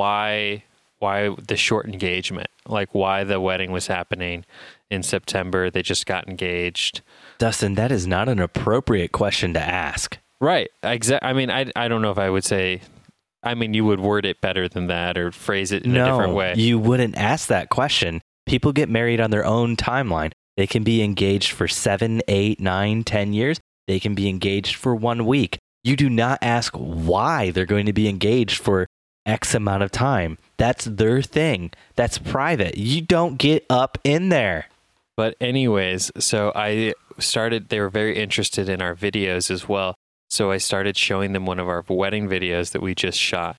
why why the short engagement, like why the wedding was happening in September. They just got engaged. Dustin, that is not an appropriate question to ask. Right. Exactly. I mean, I, I don't know if I would say, I mean, you would word it better than that or phrase it in no, a different way. You wouldn't ask that question. People get married on their own timeline. They can be engaged for seven, eight, nine, ten years. They can be engaged for one week. You do not ask why they're going to be engaged for X amount of time. That's their thing. That's private. You don't get up in there. But anyways, so I started, they were very interested in our videos as well. So I started showing them one of our wedding videos that we just shot.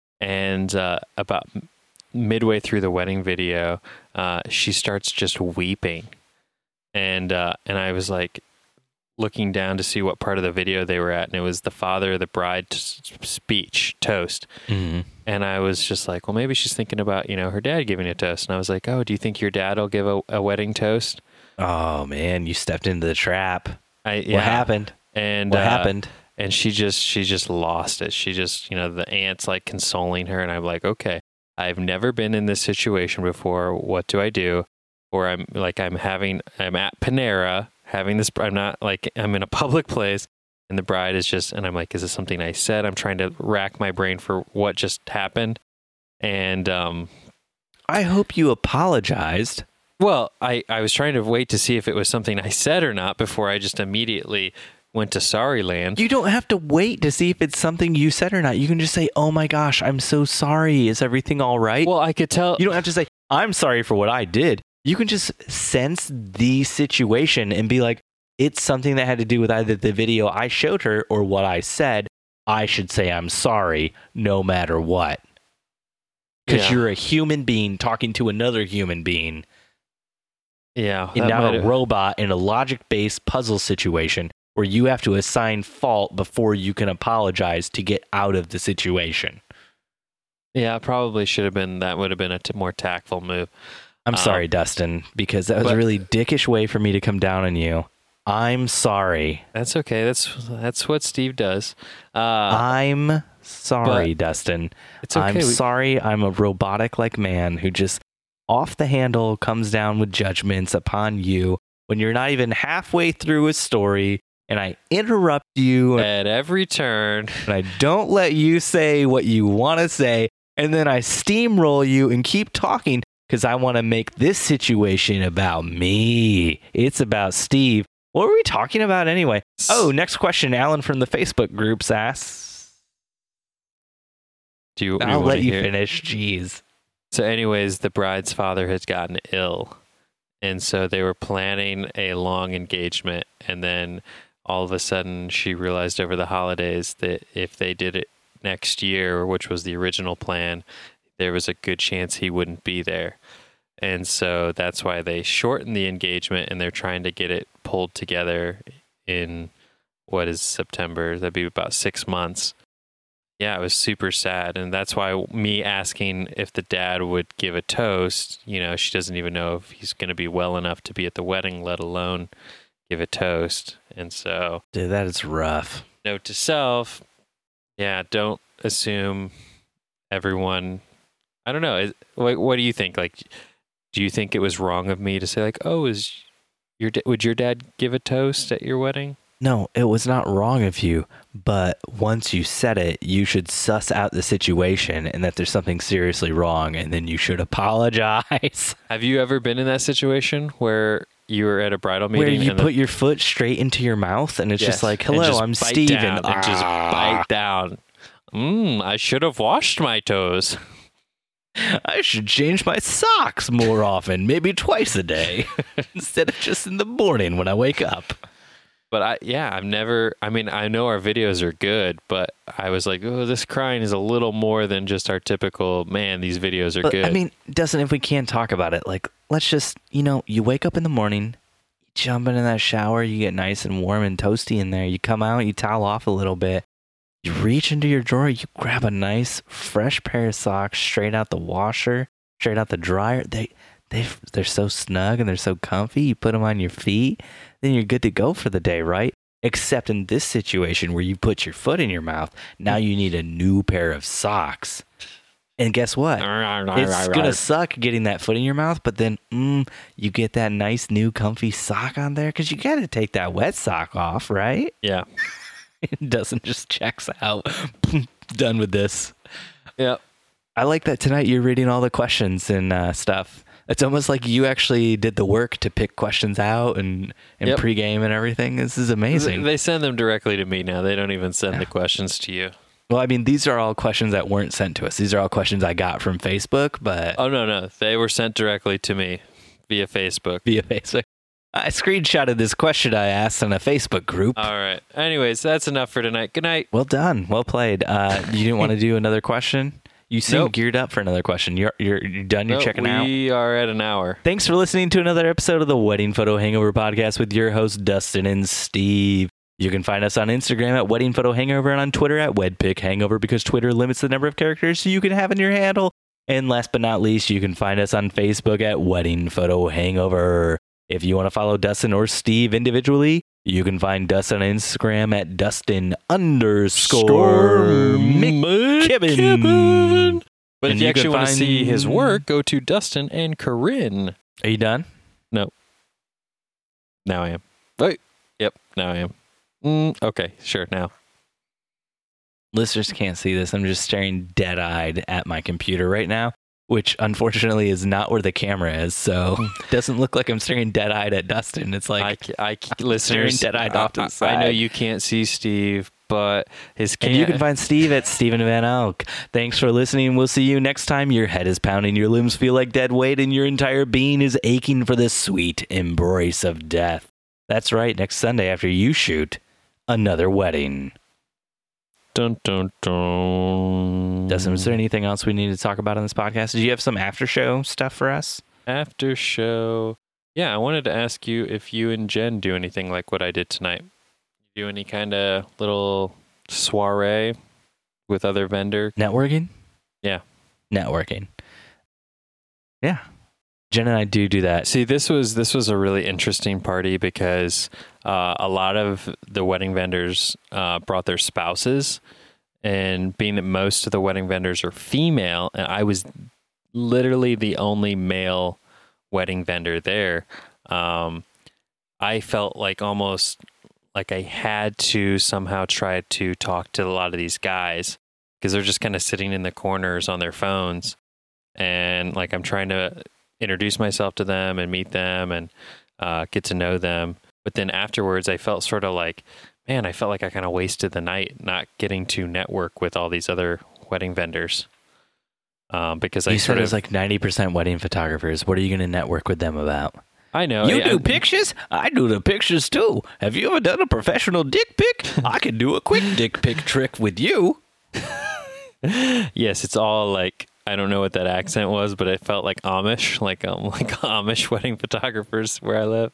And uh, about midway through the wedding video, uh, she starts just weeping. And uh, and I was like, looking down to see what part of the video they were at, and it was the father of the bride t- speech, toast. Mm-hmm. And I was just like, well, maybe she's thinking about, you know, her dad giving a toast. And I was like, oh, do you think your dad will give a, a wedding toast? Oh, man, you stepped into the trap. I, yeah. What happened? And what uh, happened? And she just, she just lost it. She just, you know, the aunt's like consoling her. And I'm like, okay, I've never been in this situation before. What do I do? Or I'm like, I'm having, I'm at Panera, having this, I'm not like, I'm in a public place and the bride is just, and I'm like, is this something I said? I'm trying to rack my brain for what just happened. And, um, I hope you apologized. Well, I, I was trying to wait to see if it was something I said or not before I just immediately went to sorry land. You don't have to wait to see if it's something you said or not. You can just say, oh my gosh, I'm so sorry. Is everything all right? Well, I could tell. You don't have to say, I'm sorry for what I did. You can just sense the situation and be like, it's something that had to do with either the video I showed her or what I said. I should say I'm sorry no matter what. Because Yeah. you're a human being talking to another human being. Yeah. And that not might a have- robot in a logic-based puzzle situation where you have to assign fault before you can apologize to get out of the situation. Yeah, probably should have been, that would have been a t- more tactful move. I'm Um, sorry, Dustin, because that was but- a really dickish way for me to come down on you. I'm sorry. That's okay. That's, that's what Steve does. Uh, I'm sorry, but Dustin. it's okay. I'm We- sorry. I'm a robotic like man who just off the handle comes down with judgments upon you when you're not even halfway through a story and I interrupt you At every turn. and I don't let you say what you want to say and then I steamroll you and keep talking because I want to make this situation about me. It's about Steve. What were we talking about anyway? Oh, next question. Alan from the Facebook groups asks. Do you, you I'll wanna let you hear- finish. Jeez. So anyways, the bride's father has gotten ill. And so they were planning a long engagement. And then all of a sudden she realized over the holidays that if they did it next year, which was the original plan, there was a good chance he wouldn't be there. And so that's why they shortened the engagement and they're trying to get it pulled together in what is September? That'd be about six months. Yeah, it was super sad. And that's why me asking if the dad would give a toast, you know, she doesn't even know if he's going to be well enough to be at the wedding, let alone give a toast. And so, Dude, that is rough. note to self, yeah, don't assume everyone, I don't know. Is, what, what do you think? Like, do you think it was wrong of me to say like, oh, is Your da- would your dad give a toast at your wedding? No, it was not wrong of you, but once you said it, you should suss out the situation and that there's something seriously wrong, and then you should apologize. Have you ever been in that situation where you were at a bridal meeting Where you and put the, your foot straight into your mouth and it's Yes, just like, and hello, just I'm bite Steven. down and just Ah. bite down. Mmm, I should have washed my toes. I should change my socks more often, maybe twice a day, instead of just in the morning when I wake up. But I, yeah, I've never, I mean, I know our videos are good, but I was like, oh, this crying is a little more than just our typical, man, these videos are But, good. I mean, Dustin, if we can't talk about it, like, let's just, you know, you wake up in the morning, you jump into that shower, you get nice and warm and toasty in there, you come out, you towel off a little bit, you reach into your drawer, you grab a nice, fresh pair of socks straight out the washer, straight out the dryer. They, they, they're so snug and they're so comfy. You put them on your feet, then you're good to go for the day, right? Except in this situation where you put your foot in your mouth, now you need a new pair of socks. And guess what? It's going to suck getting that foot in your mouth, but then mm, you get that nice new comfy sock on there because you got to take that wet sock off, right? Yeah. It doesn't just checks out. Done with this. Yep. I like that tonight you're reading all the questions and uh, stuff. It's almost like you actually did the work to pick questions out and, and Yep. pregame and everything. This is amazing. They send them directly to me now. They don't even send the questions to you. Well, I mean, these are all questions that weren't sent to us. These are all questions I got from Facebook, but Oh, no, no. They were sent directly to me via Facebook. via Facebook. I screenshotted this question I asked in a Facebook group. All right. Anyways, that's enough for tonight. Good night. Well done. Well played. Uh, you didn't want to do another question? You seem Nope. geared up for another question. You're you're, you're done. You're No, checking out. We are at an hour. Thanks for listening to another episode of the Wedding Photo Hangover podcast with your hosts, Dustin and Steve. You can find us on Instagram at Wedding Photo Hangover and on Twitter at WedPic Hangover because Twitter limits the number of characters you can have in your handle. And last but not least, you can find us on Facebook at Wedding Photo Hangover. If you want to follow Dustin or Steve individually, you can find Dustin on Instagram at Dustin underscore McKibben. But And if you you actually can want to see his find- work, go to Dustin and Corinne. Are you done? Now I am. Wait. Yep. Now I am. Mm, okay. Sure. Now. Listeners can't see this. I'm just staring dead-eyed at my computer right now, which unfortunately is not where the camera is. So it doesn't look like I'm staring dead-eyed at Dustin. It's like I, ca- I ca- listeners, dead-eyed off to the I- I side. know you can't see Steve, but his cam- And you can find Steve at Steven Van Elk. Thanks for listening. We'll see you next time. Your head is pounding, your limbs feel like dead weight, and your entire being is aching for the sweet embrace of death. That's right, next Sunday after you shoot another wedding. Dun, dun, dun. Dustin, is there anything else we need to talk about on this podcast? Do you have some after show stuff for us? After show. Yeah, I wanted to ask you if you and Jen do anything like what I did tonight. Do any kind of little soiree with other vendor? Networking? Yeah. Networking. Yeah. Jen and I do do that. See, this was this was a really interesting party because uh, a lot of the wedding vendors uh, brought their spouses, and being that most of the wedding vendors are female, and I was literally the only male wedding vendor there. Um, I felt like almost like I had to somehow try to talk to a lot of these guys because they're just kind of sitting in the corners on their phones, and like I'm trying to introduce myself to them and meet them and uh, get to know them. But then afterwards, I felt sort of like, man, I felt like I kind of wasted the night not getting to network with all these other wedding vendors. Um, because I You sort said of, it was like ninety percent wedding photographers. What are you going to network with them about? I know. You I- do I- pictures? I do the pictures too. Have you ever done a professional dick pic? I can do a quick dick pic trick with you. Yes, it's all like, I don't know what that accent was, but it felt like Amish, like um, like Amish wedding photographers where I live.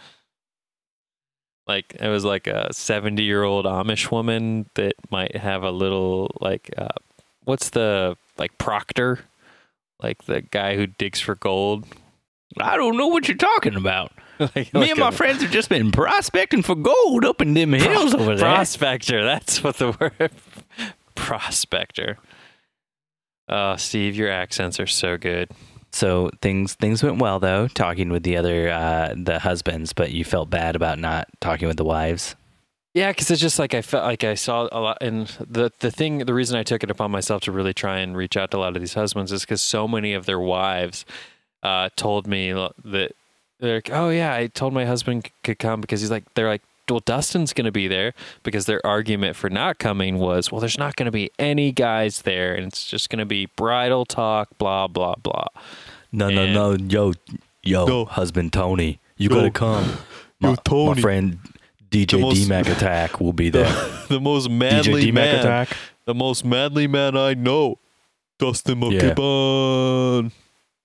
Like it was like a seventy-year-old Amish woman that might have a little like, uh, what's the like Proctor, like the guy who digs for gold. I don't know what you're talking about. like, Me like and my a friends have just been prospecting for gold up in them hills over there. prospector. That's what the word prospector. Oh, Steve, your accents are so good. So things things went well though, talking with the other uh, the husbands, but you felt bad about not talking with the wives. Yeah, because it's just like I felt like I saw a lot, and the the thing, the reason I took it upon myself to really try and reach out to a lot of these husbands is because so many of their wives uh, told me that they're like, oh yeah, I told my husband c- could come because he's like, they're like, well, Dustin's going to be there, because their argument for not coming was, well, there's not going to be any guys there, and it's just going to be bridal talk, blah blah blah. No, And- no, no, yo, yo, Yo. husband Tony, you Yo. gotta come. My, Yo, Tony. my friend D J The most- D-Mac Attack will be there. the most D J manly D-Mac man, Attack. the most manly man I know, Dustin Yeah. McKibbon.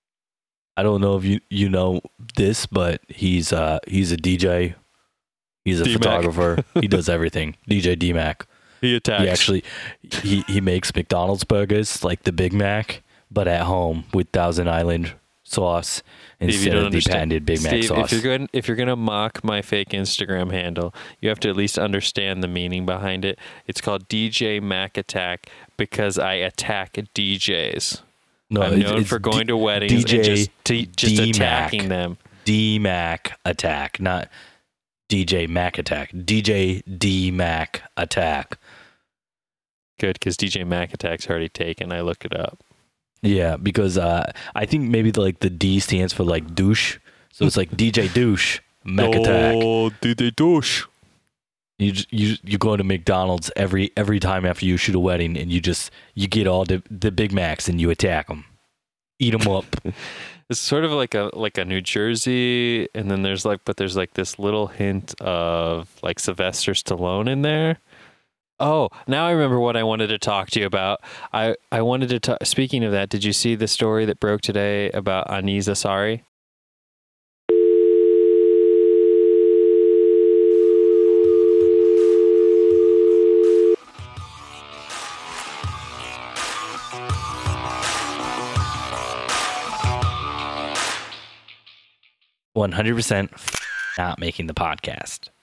I don't know if you you know this, but he's uh he's a D J. He's a D-Mac. photographer. He does everything. D J D-Mac. He attacks. He actually he he makes McDonald's burgers like the Big Mac, but at home with Thousand Island sauce Steve, you instead don't of the understand. patented Big Mac Steve, sauce. If you're going, if you're going to mock my fake Instagram handle, you have to at least understand the meaning behind it. It's called D J Mac Attack because I attack D Js. no, I'm it's- known it's for going D- to weddings D J and just t- just D-Mac. attacking them. D-Mac Attack, not D J Mac Attack. D J D-Mac Attack. Good, because D J Mac Attack's already taken. I looked it up. Yeah, because uh, I think maybe the, like the D stands for like douche, so it's like D J Douche Mac Attack. Oh, D J douche. You j- you you go to McDonald's every every time after you shoot a wedding, and you just you get all the the Big Macs and you attack them, eat them up. It's sort of like a like a New Jersey, and then there's like, but there's like this little hint of like Sylvester Stallone in there. Oh, now I remember what I wanted to talk to you about. I I wanted to talk. Speaking of that, did you see the story that broke today about Aziz Ansari? One hundred percent not making the podcast.